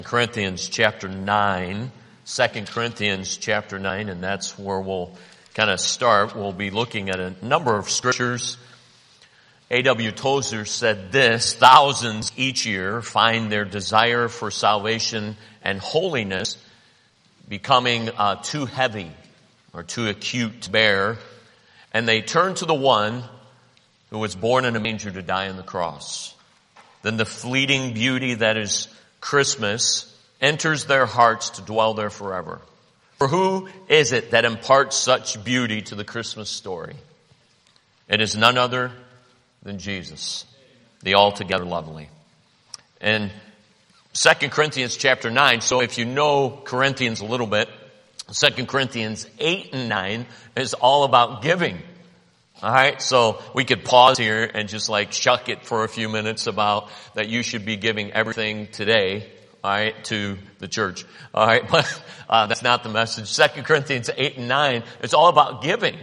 Corinthians chapter 9, 2 Corinthians chapter 9, and that's where we'll kind of start. We'll be looking at a number of scriptures. A.W. Tozer said this: thousands each year find their desire for salvation and holiness becoming too heavy or too acute to bear, and they turn to the one who was born in a manger to die on the cross. Then the fleeting beauty that is Christmas enters their hearts to dwell there forever. For who is it that imparts such beauty to the Christmas story? It is none other than Jesus, the altogether lovely. And 2 Corinthians chapter 9, so if you know Corinthians a little bit, 2 Corinthians 8 and 9 is all about giving. All right, so we could pause here and just shuck it for a few minutes about that you should be giving everything today, all right, to the church. All right, but that's not the message. 2 Corinthians 8 and 9, it's all about giving.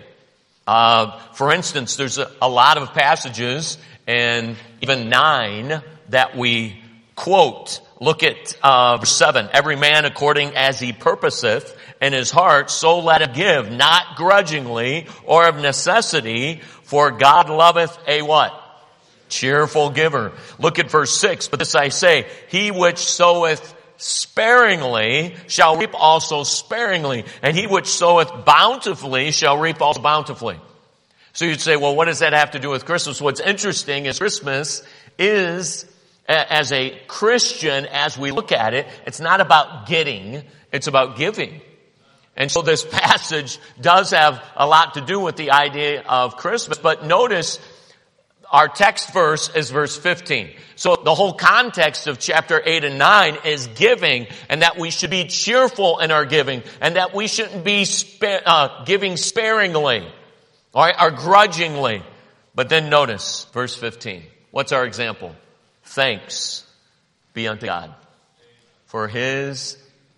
For instance, there's a lot of passages, and even 9 that we quote. Look at verse 7. Every man according as he purposeth in his heart, so let him give, not grudgingly or of necessity, for God loveth a what? Cheerful giver. Look at verse 6. But this I say, he which soweth sparingly shall reap also sparingly, and he which soweth bountifully shall reap also bountifully. So you'd say, well, what does that have to do with Christmas? What's interesting is Christmas is, as a Christian, as we look at it, it's not about getting, it's about giving. And so this passage does have a lot to do with the idea of Christmas. But notice our text verse is verse 15. So the whole context of chapter 8 and 9 is giving, and that we should be cheerful in our giving, and that we shouldn't be giving sparingly, all right, or grudgingly. But then notice verse 15. What's our example? Thanks be unto God for his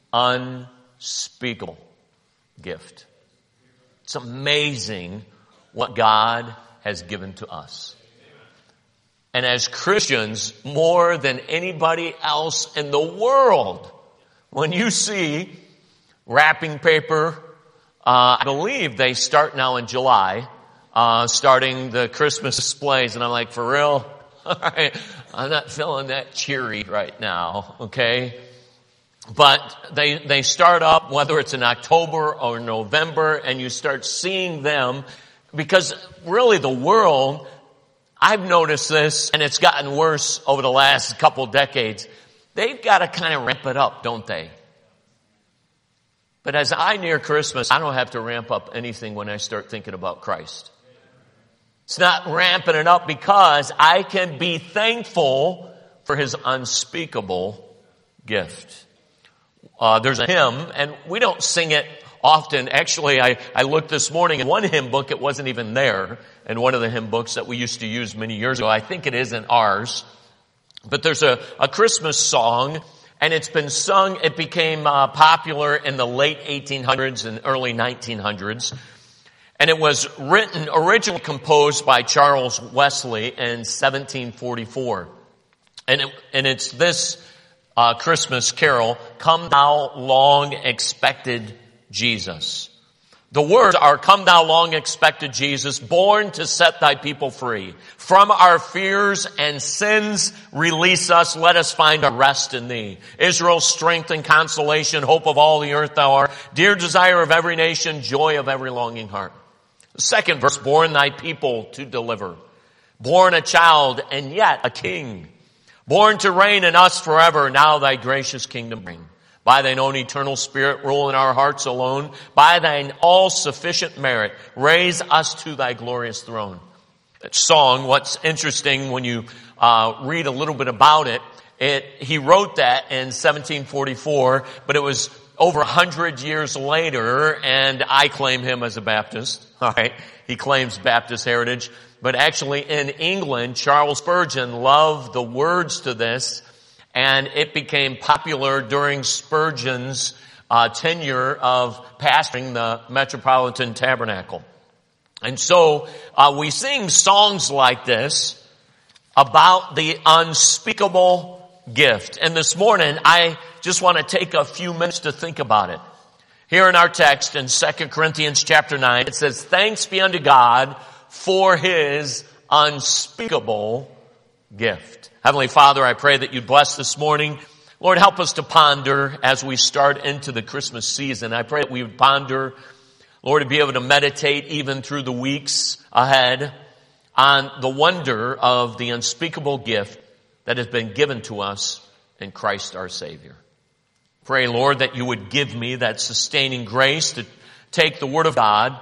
unspeakable gift. It's amazing what God has given to us. And as Christians, more than anybody else in the world, when you see wrapping paper, I believe they start now in July, starting the Christmas displays, and I'm like, for real? All right, I'm not feeling that cheery right now, okay? But they start up, whether it's in October or November, and you start seeing them, because really the world, I've noticed this, and it's gotten worse over the last couple decades, they've got to kind of ramp it up, don't they? But as I near Christmas, I don't have to ramp up anything when I start thinking about Christ. It's not ramping it up because I can be thankful for his unspeakable gift. There's a hymn, and we don't sing it often. Actually, I looked this morning in one hymn book, it wasn't even there, in one of the hymn books that we used to use many years ago. I think it is in ours. But there's a Christmas song, and it's been sung. It became popular in the late 1800s and early 1900s. And it was originally composed by Charles Wesley in 1744. And it's this Christmas carol, Come Thou Long Expected Jesus. The words are, Come Thou Long Expected Jesus, born to set thy people free. From our fears and sins release us, let us find a rest in thee. Israel's strength and consolation, hope of all the earth thou art, dear desire of every nation, joy of every longing heart. The second verse, born thy people to deliver. Born a child and yet a king. Born to reign in us forever, now thy gracious kingdom bring. By thine own eternal spirit, rule in our hearts alone. By thine all-sufficient merit, raise us to thy glorious throne. That song, what's interesting when you read a little bit about it, he wrote that in 1744, but it was over 100 years later, and I claim him as a Baptist. All right, he claims Baptist heritage. But actually in England, Charles Spurgeon loved the words to this, and it became popular during Spurgeon's tenure of pastoring the Metropolitan Tabernacle. And so we sing songs like this about the unspeakable gift. And this morning, I just want to take a few minutes to think about it. Here in our text in 2 Corinthians chapter 9, it says, "Thanks be unto God for His unspeakable gift." Heavenly Father, I pray that you'd bless this morning. Lord, help us to ponder as we start into the Christmas season. I pray that we would ponder, Lord, to be able to meditate even through the weeks ahead on the wonder of the unspeakable gift that has been given to us in Christ our Savior. Pray, Lord, that you would give me that sustaining grace to take the Word of God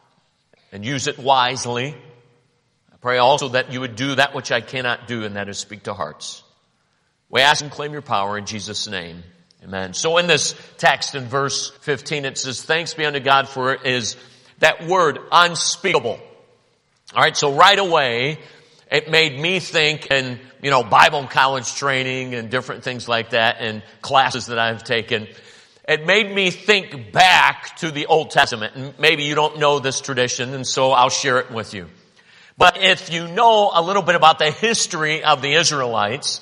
and use it wisely. I pray also that you would do that which I cannot do, and that is speak to hearts. We ask and claim your power in Jesus' name. Amen. So in this text in verse 15, it says, "Thanks be unto God for it," is that word unspeakable. All right, so right away, it made me think, and Bible college training and different things like that and classes that I've taken, it made me think back to the Old Testament. And maybe you don't know this tradition, and so I'll share it with you. But if you know a little bit about the history of the Israelites,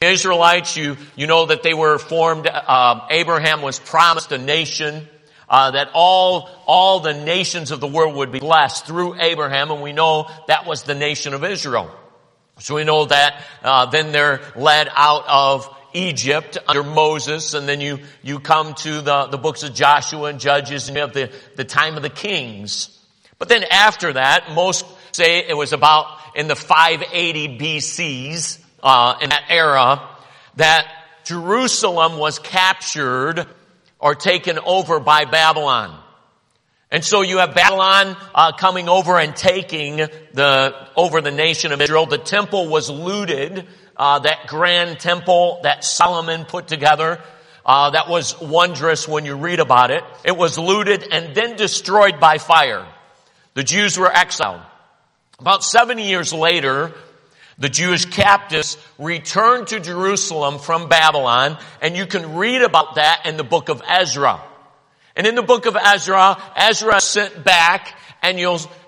you know that they were formed, Abraham was promised a nation, that all the nations of the world would be blessed through Abraham, and we know that was the nation of Israel. So we know that then they're led out of Egypt under Moses, and then you come to the books of Joshua and Judges, and you have the time of the kings. But then after that, most say it was about in the 580 BCs, in that era, that Jerusalem was captured or taken over by Babylon. And so you have Babylon coming over and taking over the nation of Israel. The temple was looted, that grand temple that Solomon put together. That was wondrous when you read about it. It was looted and then destroyed by fire. The Jews were exiled. About 70 years later, the Jewish captives returned to Jerusalem from Babylon, and you can read about that in the book of Ezra. And in the book of Ezra sent back, and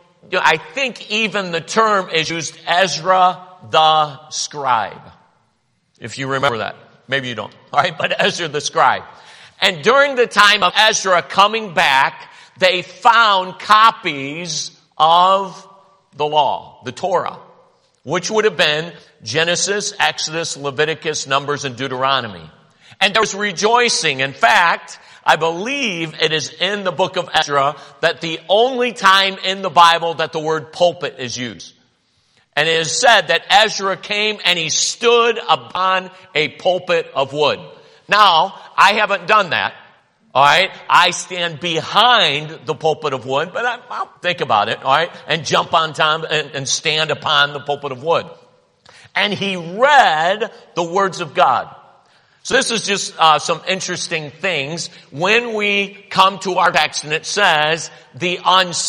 I think even the term is used, Ezra the scribe. If you remember that. Maybe you don't. All right, but Ezra the scribe. And during the time of Ezra coming back, they found copies of the law, the Torah, which would have been Genesis, Exodus, Leviticus, Numbers, and Deuteronomy. And there was rejoicing. In fact, I believe it is in the book of Ezra that the only time in the Bible that the word pulpit is used. And it is said that Ezra came and he stood upon a pulpit of wood. Now, I haven't done that. All right. I stand behind the pulpit of wood, but I'll think about it. All right. And jump on top and stand upon the pulpit of wood. And he read the words of God. So this is just some interesting things. When we come to our text and it says the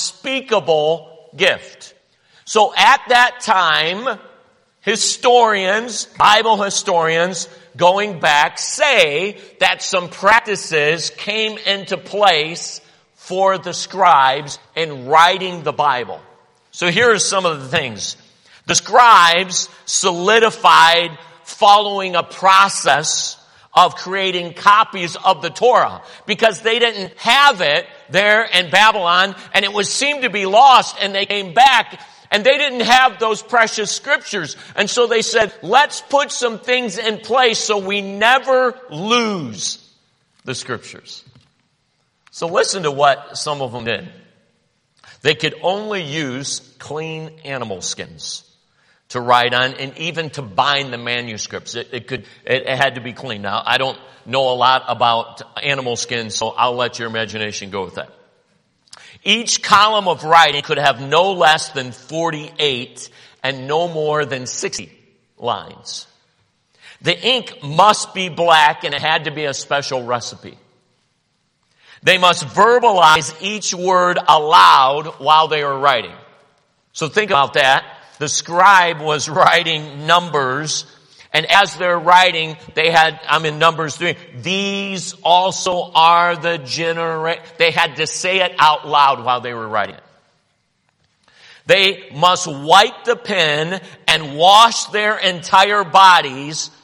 unspeakable gift. So at that time, Bible historians, going back, say that some practices came into place for the scribes in writing the Bible. So here are some of the things. The scribes solidified following a process of creating copies of the Torah because they didn't have it there in Babylon, and it seemed to be lost, and they came back and they didn't have those precious scriptures. And so they said, let's put some things in place so we never lose the scriptures. So listen to what some of them did. They could only use clean animal skins to write on and even to bind the manuscripts. It had to be clean. Now, I don't know a lot about animal skins, so I'll let your imagination go with that. Each column of writing could have no less than 48 and no more than 60 lines. The ink must be black, and it had to be a special recipe. They must verbalize each word aloud while they were writing. So think about that. The scribe was writing numbers, and as they're writing, I'm in Numbers 3, these also are the they had to say it out loud while they were writing it. They must wipe the pen and wash their entire bodies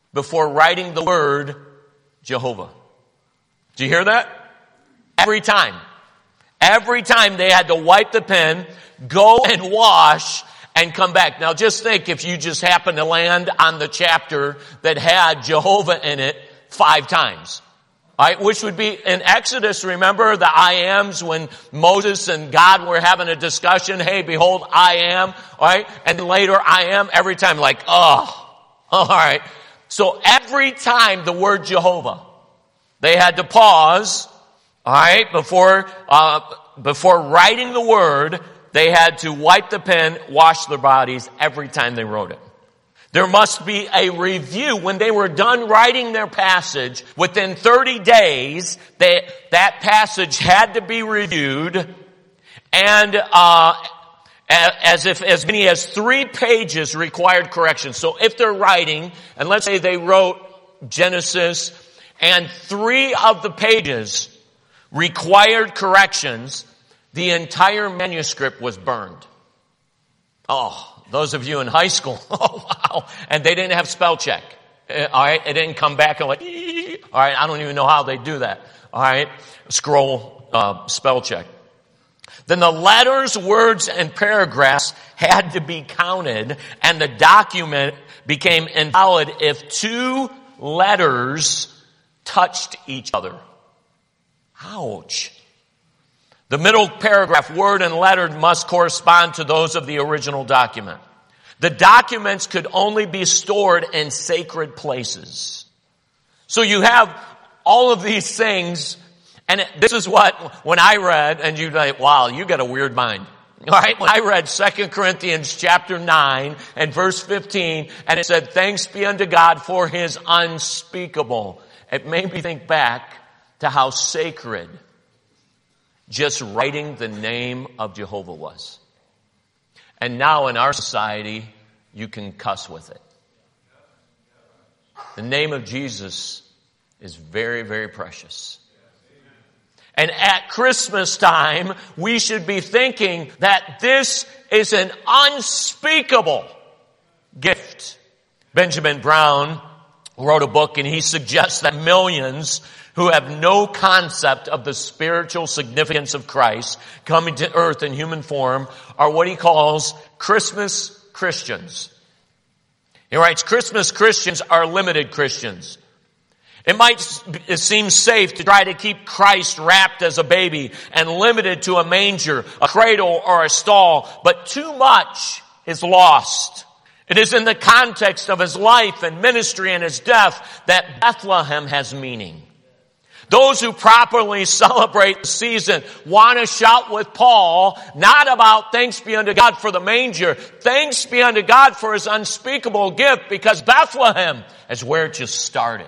before writing the word Jehovah. Do you hear that? Every time. Every time they had to wipe the pen, go and wash, and come back. Now just think if you just happen to land on the chapter that had Jehovah in it 5 times. Alright, which would be in Exodus, remember the I ams when Moses and God were having a discussion, hey, behold, I am, alright, and later I am, every time like, alright. So every time the word Jehovah, they had to pause, alright, before writing the word, they had to wipe the pen, wash their bodies every time they wrote it. There must be a review. When they were done writing their passage, within 30 days, that passage had to be reviewed, and as many as 3 pages required correction. So if they're writing, and let's say they wrote Genesis, and 3 of the pages required corrections, the entire manuscript was burned. Oh, those of you in high school, oh wow. And they didn't have spell check. Alright, it didn't come back and like, alright, I don't even know how they do that. Alright, scroll, spell check. Then the letters, words, and paragraphs had to be counted, and the document became invalid if 2 letters touched each other. Ouch. The middle paragraph, word and letter, must correspond to those of the original document. The documents could only be stored in sacred places. So you have all of these things, and this is what, when I read, and you're like, wow, you got a weird mind. Alright, when I read 2 Corinthians chapter 9 and verse 15, and it said, thanks be unto God for his unspeakable. It made me think back to how sacred just writing the name of Jehovah was. And now in our society, you can cuss with it. The name of Jesus is very, very precious. And at Christmas time, we should be thinking that this is an unspeakable gift. Benjamin Brown wrote a book, and he suggests that millions who have no concept of the spiritual significance of Christ coming to earth in human form are what he calls Christmas Christians. He writes, Christmas Christians are limited Christians. It seems safe to try to keep Christ wrapped as a baby and limited to a manger, a cradle, or a stall, but too much is lost. It is in the context of his life and ministry and his death that Bethlehem has meaning. Those who properly celebrate the season want to shout with Paul, not about thanks be unto God for the manger, thanks be unto God for his unspeakable gift, because Bethlehem is where it just started.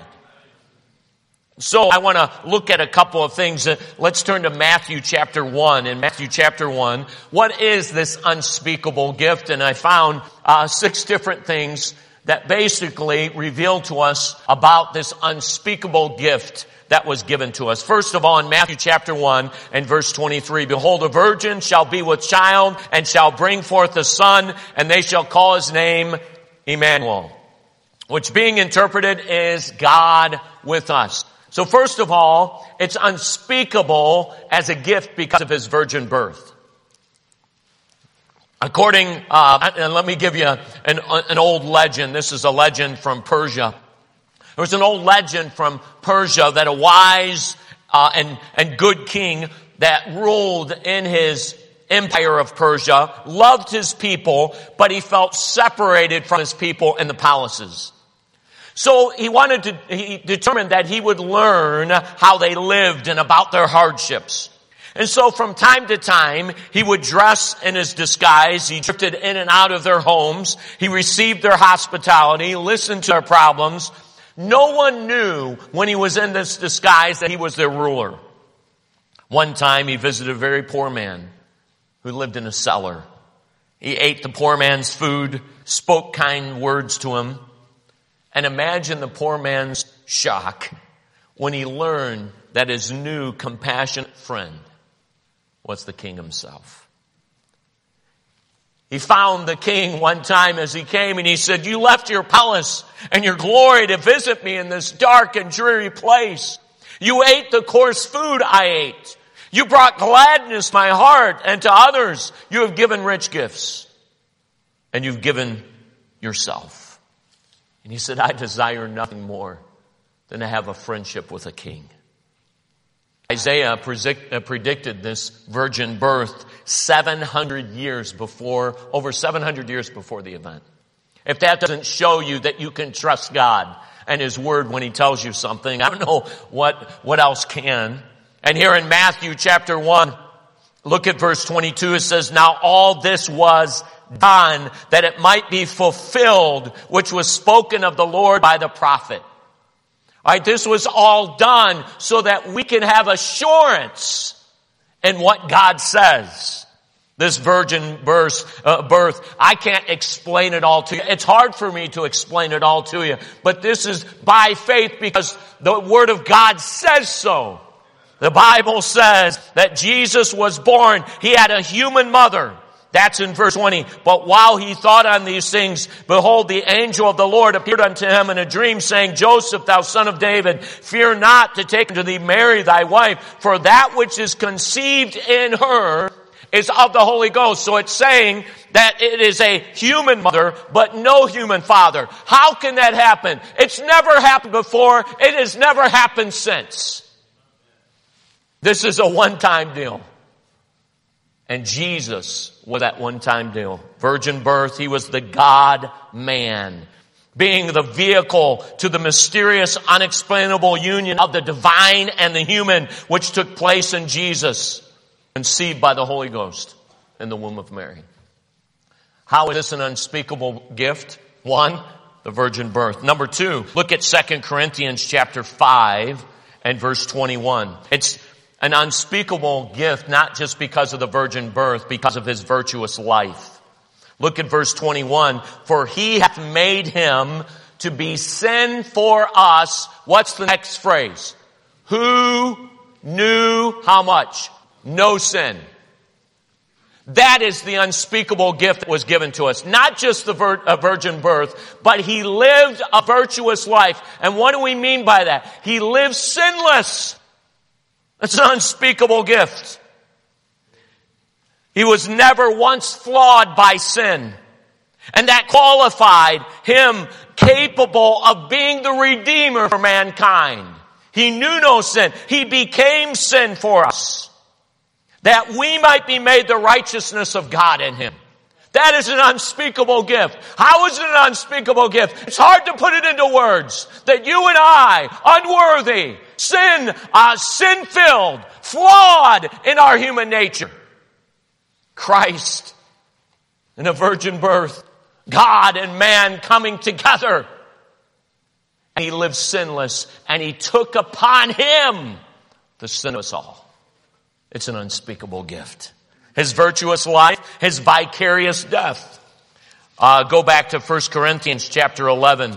So I want to look at a couple of things. Let's turn to Matthew chapter 1. In Matthew chapter 1, what is this unspeakable gift? And I found 6 different things that basically reveal to us about this unspeakable gift that was given to us. First of all, in Matthew chapter 1 and verse 23, behold, a virgin shall be with child and shall bring forth a son, and they shall call his name Emmanuel, which being interpreted is God with us. So first of all, it's unspeakable as a gift because of his virgin birth. According, and let me give you an old legend. This is a legend from Persia. There was an old legend from Persia that a wise and good king that ruled in his empire of Persia loved his people, but he felt separated from his people in the palaces. So he determined that he would learn how they lived and about their hardships. And so from time to time, he would dress in his disguise. He drifted in and out of their homes. He received their hospitality, listened to their problems. No one knew when he was in this disguise that he was their ruler. One time he visited a very poor man who lived in a cellar. He ate the poor man's food, spoke kind words to him. And imagine the poor man's shock when he learned that his new compassionate friend was the king himself. He found the king one time as he came, and he said, "You left your palace and your glory to visit me in this dark and dreary place. You ate the coarse food I ate. You brought gladness to my heart, and to others you have given rich gifts. And you've given yourself." And he said, "I desire nothing more than to have a friendship with a king." Isaiah predicted this virgin birth over 700 years before the event. If that doesn't show you that you can trust God and His Word when He tells you something, I don't know what else can. And here in Matthew chapter 1, look at verse 22. It says, "Now all this was done that it might be fulfilled, which was spoken of the Lord by the prophet." All right, this was all done so that we can have assurance in what God says. This virgin birth, I can't explain it all to you. It's hard for me to explain it all to you. But this is by faith because the Word of God says so. The Bible says that Jesus was born. He had a human mother. That's in verse 20. "But while he thought on these things, behold, the angel of the Lord appeared unto him in a dream, saying, Joseph, thou son of David, fear not to take unto thee Mary thy wife, for that which is conceived in her is of the Holy Ghost." So it's saying that it is a human mother, but no human father. How can that happen? It's never happened before. It has never happened since. This is a one-time deal. And Jesus was that one-time deal. Virgin birth, He was the God-man, being the vehicle to the mysterious, unexplainable union of the divine and the human, which took place in Jesus, conceived by the Holy Ghost in the womb of Mary. How is this an unspeakable gift? One, the virgin birth. Number two, look at 2 Corinthians chapter 5 and verse 21. It's an unspeakable gift, not just because of the virgin birth, because of His virtuous life. Look at verse 21. "For He hath made Him to be sin for us." What's the next phrase? "Who knew" how much? No sin. That is the unspeakable gift that was given to us. Not just the virgin birth, but He lived a virtuous life. And what do we mean by that? He lived sinless. It's an unspeakable gift. He was never once flawed by sin. And that qualified Him capable of being the Redeemer for mankind. He knew no sin. He became sin for us, that we might be made the righteousness of God in Him. That is an unspeakable gift. How is it an unspeakable gift? It's hard to put it into words. That you and I, unworthy, sin-filled, flawed in our human nature, Christ in a virgin birth, God and man coming together, and He lived sinless, and He took upon Him the sin of us all. It's an unspeakable gift. His virtuous life, His vicarious death. Go back to 1 Corinthians chapter 11.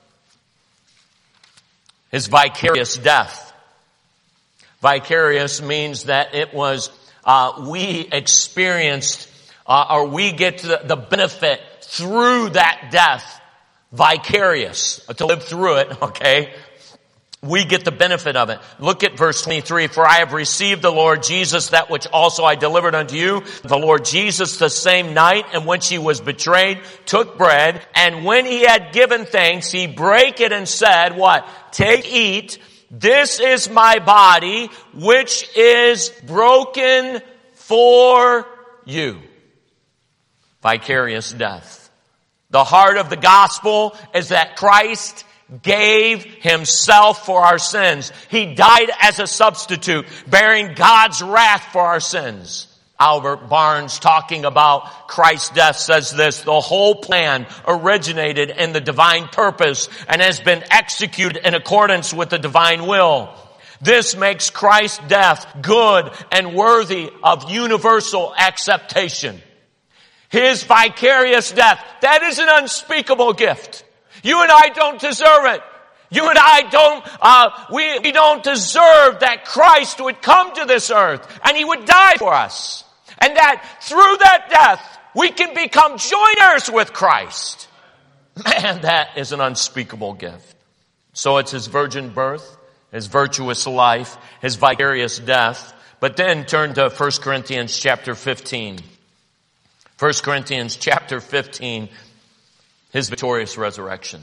His vicarious death. Vicarious means that it was, we experienced, or we get to the benefit through that death. Vicarious. To live through it, okay? We get the benefit of it. Look at verse 23. "For I have received the Lord Jesus that which also I delivered unto you. The Lord Jesus the same night in which He was betrayed took bread. And when He had given thanks, He brake it and said," what? "Take, eat. This is my body, which is broken for you." Vicarious death. The heart of the gospel is that Christ gave Himself for our sins. He died as a substitute, bearing God's wrath for our sins. Albert Barnes, talking about Christ's death, says this: "The whole plan originated in the divine purpose and has been executed in accordance with the divine will. This makes Christ's death good and worthy of universal acceptation." His vicarious death, that is an unspeakable gift. You and I don't deserve it. You and I we don't deserve that Christ would come to this earth and He would die for us. And that through that death, we can become joiners with Christ. Man, that is an unspeakable gift. So it's his virgin birth, his virtuous life, his vicarious death. But then turn to 1 Corinthians chapter 15. 1 Corinthians chapter 15, his victorious resurrection.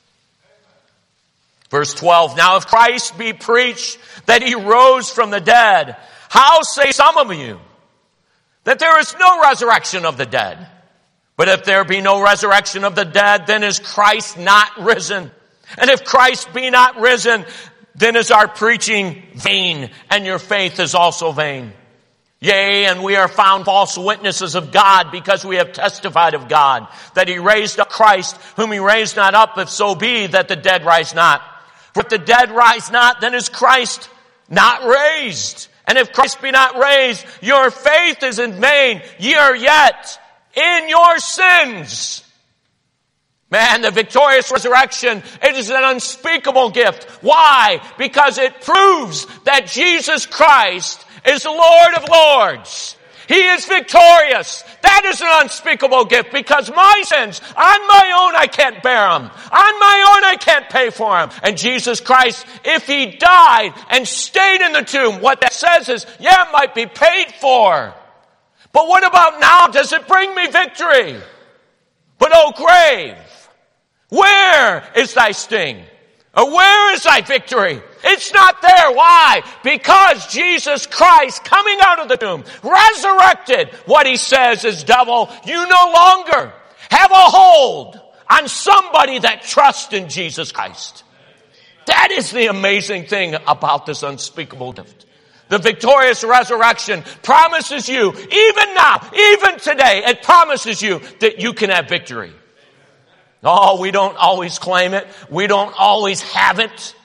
Verse 12, now if Christ be preached that he rose from the dead, how say some of you that there is no resurrection of the dead? But if there be no resurrection of the dead, then is Christ not risen? And if Christ be not risen, then is our preaching vain, and your faith is also vain. Yea, and we are found false witnesses of God, because we have testified of God, that he raised up Christ, whom he raised not up, if so be that the dead rise not. For if the dead rise not, then is Christ not raised. And if Christ be not raised, your faith is in vain. Ye are yet in your sins. Man, the victorious resurrection, it is an unspeakable gift. Why? Because it proves that Jesus Christ is the Lord of Lords. He is victorious. That is an unspeakable gift, because my sins, on my own I can't bear them. On my own I can't pay for them. And Jesus Christ, if he died and stayed in the tomb, what that says is, yeah, it might be paid for. But what about now? Does it bring me victory? But oh grave, where is thy sting? Or where is thy victory? It's not there. Why? Because Jesus Christ, coming out of the tomb, resurrected, what he says is, devil, you no longer have a hold on somebody that trusts in Jesus Christ. That is the amazing thing about this unspeakable gift. The victorious resurrection promises you, even now, even today, it promises you that you can have victory. Oh, we don't always claim it. We don't always have it.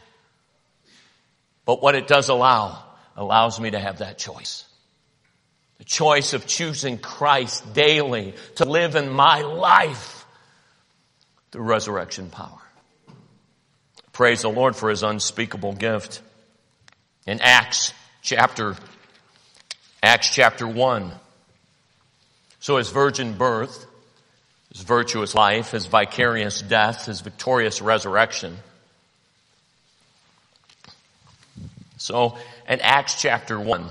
But what it does allows me to have that choice. The choice of choosing Christ daily to live in my life through resurrection power. Praise the Lord for his unspeakable gift. In Acts chapter 1. So his virgin birth, his virtuous life, his vicarious death, his victorious resurrection. So in Acts chapter 1,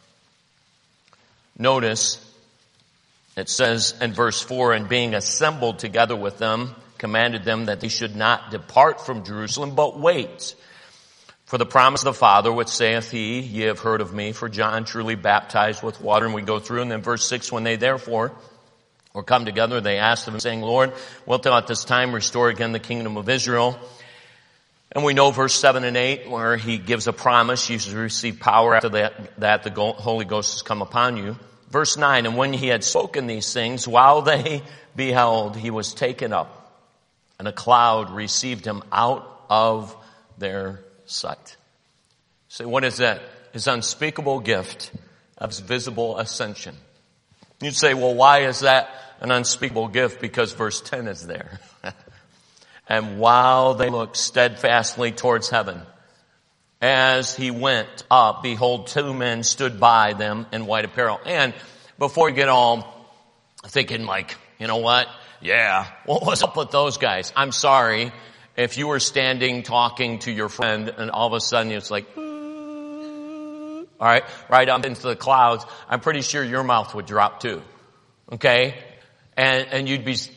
notice it says in verse 4, and being assembled together with them, commanded them that they should not depart from Jerusalem, but wait for the promise of the Father, which saith he, ye have heard of me, for John truly baptized with water. And we go through, and then verse 6, when they therefore were come together, they asked him, saying, Lord, wilt thou at this time restore again the kingdom of Israel? And we know verse 7 and 8, where he gives a promise, you shall receive power after that the Holy Ghost has come upon you. Verse 9, and when he had spoken these things, while they beheld, he was taken up, and a cloud received him out of their sight. So what is that? His unspeakable gift of his visible ascension. You'd say, well, why is that an unspeakable gift? Because verse 10 is there. And while they looked steadfastly towards heaven, as he went up, behold, two men stood by them in white apparel. And before you get all thinking like, you know what? Yeah, what was up with those guys? I'm sorry if you were standing talking to your friend and all of a sudden it's like, all right up into the clouds. I'm pretty sure your mouth would drop too. Okay? And you'd be...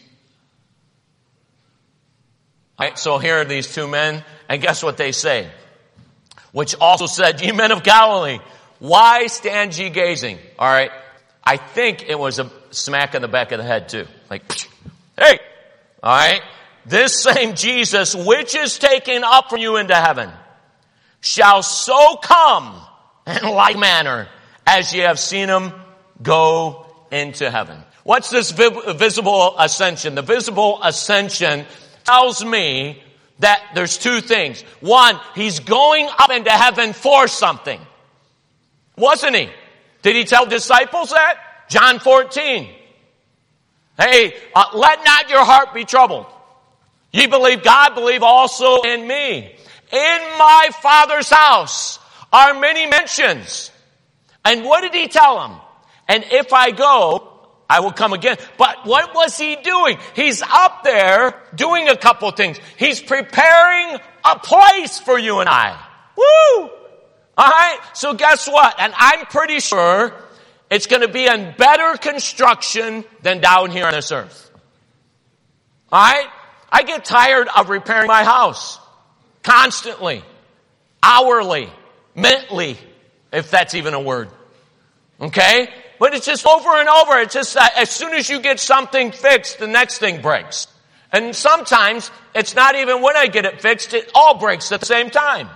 Right, so here are these two men, and guess what they say? Which also said, ye men of Galilee, why stand ye gazing? All right. I think it was a smack in the back of the head too. Like, hey, all right. This same Jesus, which is taken up from you into heaven, shall so come in like manner as ye have seen him go into heaven. What's this visible ascension? The visible ascension tells me that there's two things. One, he's going up into heaven for something. Wasn't he? Did he tell disciples that? John 14. Hey, let not your heart be troubled. Ye believe God, believe also in me. In my Father's house are many mansions. And what did he tell them? And if I go I will come again. But what was he doing? He's up there doing a couple things. He's preparing a place for you and I. Woo! Alright? So guess what? And I'm pretty sure it's going to be in better construction than down here on this earth. Alright? I get tired of repairing my house. Constantly. Hourly. Minutely. If that's even a word. Okay? But it's just over and over. It's just as soon as you get something fixed, the next thing breaks. And sometimes it's not even when I get it fixed, it all breaks at the same time.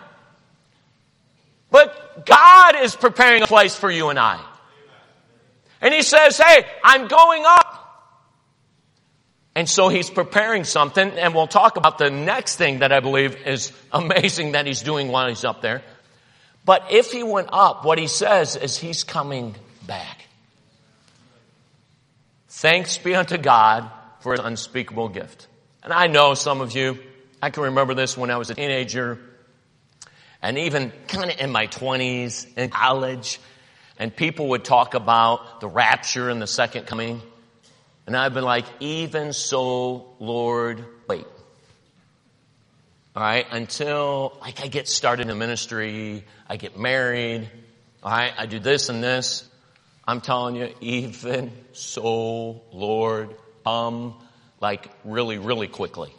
But God is preparing a place for you and I. And he says, hey, I'm going up. And so he's preparing something, and we'll talk about the next thing that I believe is amazing that he's doing while he's up there. But if he went up, what he says is he's coming back. Thanks be unto God for his unspeakable gift. And I know some of you, I can remember this when I was a teenager, and even kind of in my 20s, in college, and people would talk about the rapture and the second coming. And I've been like, even so, Lord, wait. All right, until I get started in the ministry, I get married, all right, I do this and this. I'm telling you, even so, Lord, really, really quickly.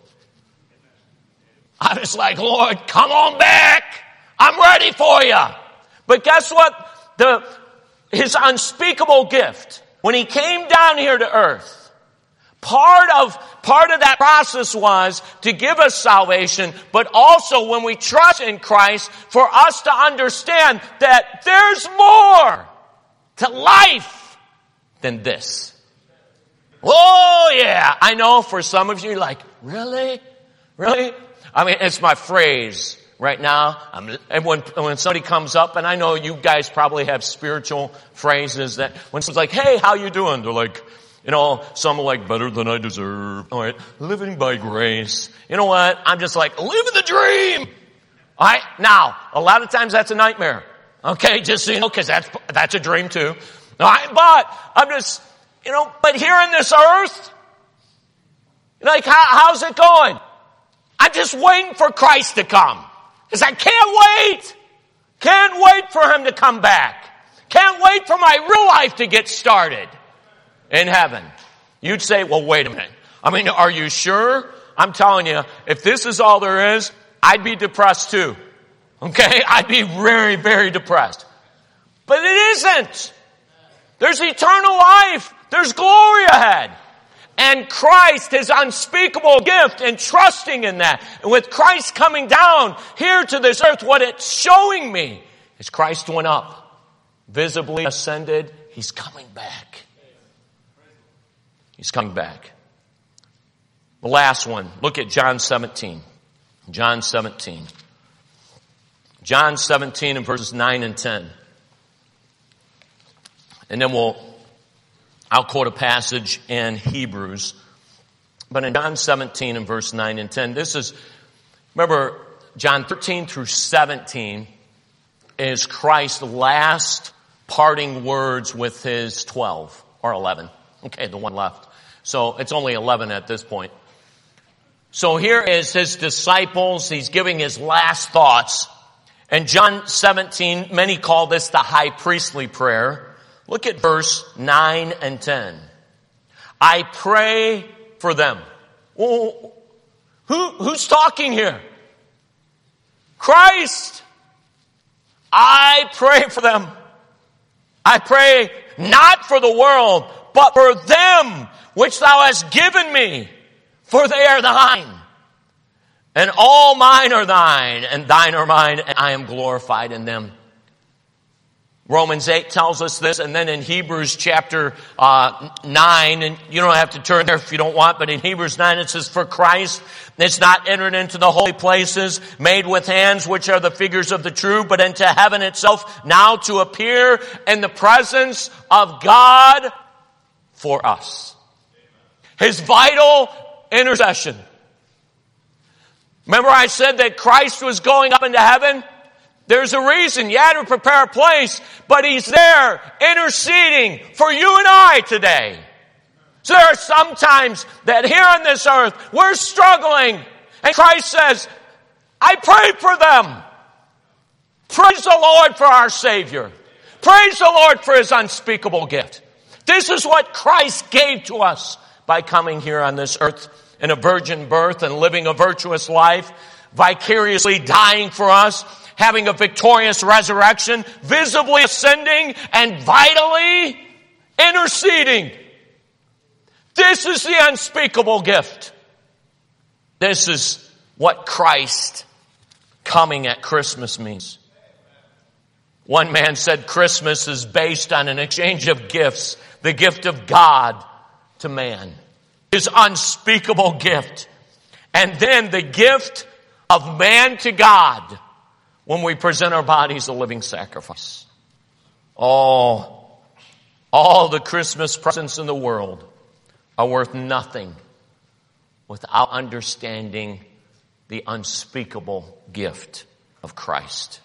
I was like, Lord, come on back. I'm ready for you. But guess what? His unspeakable gift, when he came down here to earth, part of that process was to give us salvation, but also when we trust in Christ, for us to understand that there's more to life than this. Oh yeah, I know for some of you, you're like, really? Really? I mean, it's my phrase right now. And when somebody comes up, and I know you guys probably have spiritual phrases that when someone's like, hey, how you doing? They're like, some are like, better than I deserve. All right, living by grace. You know what? I'm just like, living the dream. All right, now, a lot of times that's a nightmare. Okay, just so you know, because that's a dream too. All right, but I'm just, but here in this earth, like, how's it going? I'm just waiting for Christ to come. Because I can't wait. Can't wait for him to come back. Can't wait for my real life to get started in heaven. You'd say, well, wait a minute. I mean, are you sure? I'm telling you, if this is all there is, I'd be depressed too. Okay? I'd be very, very depressed. But it isn't. There's eternal life. There's glory ahead. And Christ, his unspeakable gift, and trusting in that. And with Christ coming down here to this earth, what it's showing me is Christ went up, visibly ascended. He's coming back. He's coming back. The last one, look at John 17. John 17. John 17 and verses 9 and 10. And then I'll quote a passage in Hebrews. But in John 17 and verse 9 and 10, remember, John 13 through 17 is Christ's last parting words with his 12, or 11. Okay, the one left. So it's only 11 at this point. So here is his disciples. He's giving his last thoughts. And John 17, many call this the high priestly prayer. Look at verse 9 and 10. I pray for them. Well, who's talking here? Christ. I pray for them. I pray not for the world, but for them which thou hast given me, for they are thine. And all mine are thine, and thine are mine, and I am glorified in them. Romans 8 tells us this, and then in Hebrews chapter 9, and you don't have to turn there if you don't want, but in Hebrews 9 it says, for Christ is not entered into the holy places made with hands, which are the figures of the true, but into heaven itself, now to appear in the presence of God for us. His vital intercession. Remember I said that Christ was going up into heaven? There's a reason. You had to prepare a place, but he's there interceding for you and I today. So there are some times that here on this earth, we're struggling. And Christ says, I pray for them. Praise the Lord for our Savior. Praise the Lord for His unspeakable gift. This is what Christ gave to us by coming here on this earth in a virgin birth and living a virtuous life, vicariously dying for us, having a victorious resurrection, visibly ascending, and vitally interceding. This is the unspeakable gift. This is what Christ coming at Christmas means. One man said Christmas is based on an exchange of gifts, the gift of God to man, His unspeakable gift, and then the gift of man to God when we present our bodies a living sacrifice. All the Christmas presents in the world are worth nothing without understanding the unspeakable gift of Christ.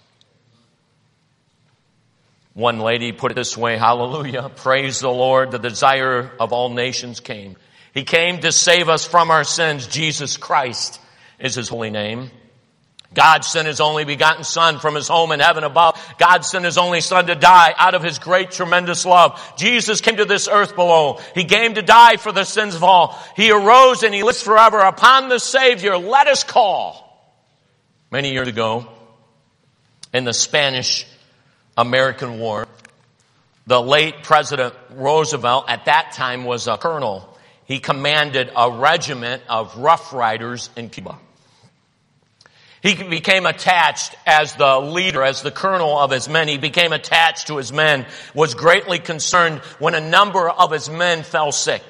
One lady put it this way, hallelujah, praise the Lord, the desire of all nations came. He came to save us from our sins. Jesus Christ is His holy name. God sent His only begotten Son from His home in heaven above. God sent His only Son to die out of His great, tremendous love. Jesus came to this earth below. He came to die for the sins of all. He arose and He lives forever. Upon the Savior, let us call. Many years ago, in the Spanish-American War, the late President Roosevelt at that time was a colonel. He commanded a regiment of Rough Riders in Cuba. He became attached as the leader, as the colonel of his men. He became attached to his men, was greatly concerned when a number of his men fell sick.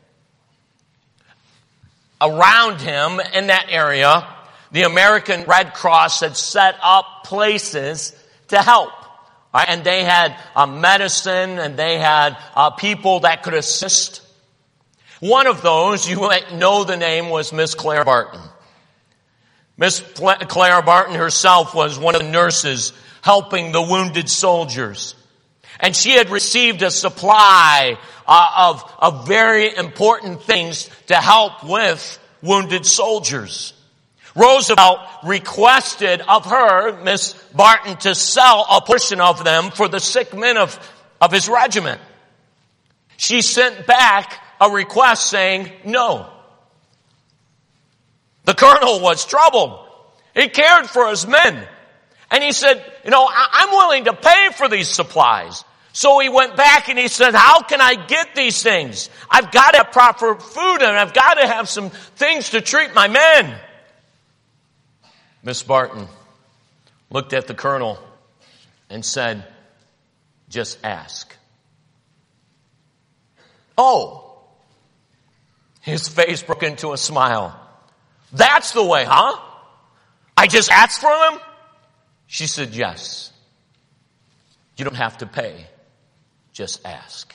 Around him, in that area, the American Red Cross had set up places to help. Right? And they had medicine, and they had people that could assist. One of those, you might know the name, was Miss Clara Barton. Miss Clara Barton herself was one of the nurses helping the wounded soldiers. And she had received a supply of very important things to help with wounded soldiers. Roosevelt requested of her, Miss Barton, to sell a portion of them for the sick men of his regiment. She sent back a request saying no. The colonel was troubled. He cared for his men. And he said, I'm willing to pay for these supplies. So he went back and he said, how can I get these things? I've got to have proper food and I've got to have some things to treat my men. Miss Barton looked at the colonel and said, just ask. Oh, his face broke into a smile. That's the way, huh? I just asked for them? She said, yes. You don't have to pay. Just ask.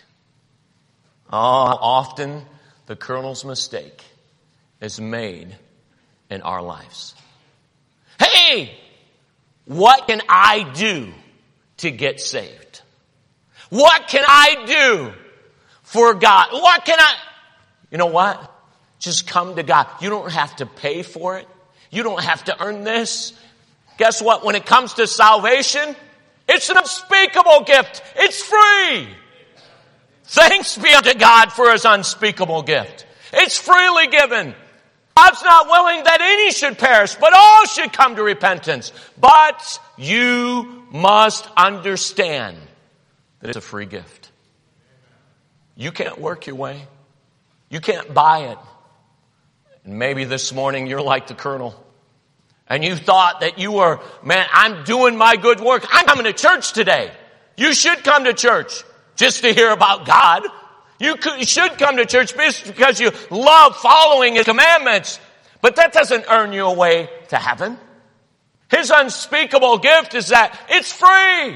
Often the colonel's mistake is made in our lives. Hey, what can I do to get saved? What can I do for God? What can I... You know what? Just come to God. You don't have to pay for it. You don't have to earn this. Guess what? When it comes to salvation, it's an unspeakable gift. It's free. Thanks be unto God for His unspeakable gift. It's freely given. God's not willing that any should perish, but all should come to repentance. But you must understand that it's a free gift. You can't work your way. You can't buy it. And maybe this morning you're like the colonel. And you thought that you were, man, I'm doing my good work. I'm coming to church today. You should come to church just to hear about God. You should come to church because you love following His commandments. But that doesn't earn you a way to heaven. His unspeakable gift is that it's free.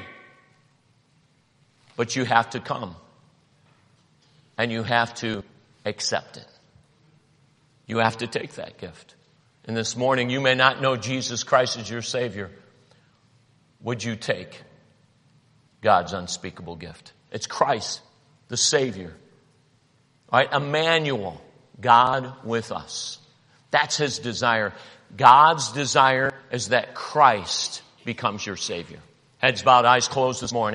But you have to come. And you have to accept it. You have to take that gift. And this morning, you may not know Jesus Christ as your Savior. Would you take God's unspeakable gift? It's Christ, the Savior. Right? Emmanuel, God with us. That's his desire. God's desire is that Christ becomes your Savior. Heads bowed, eyes closed this morning.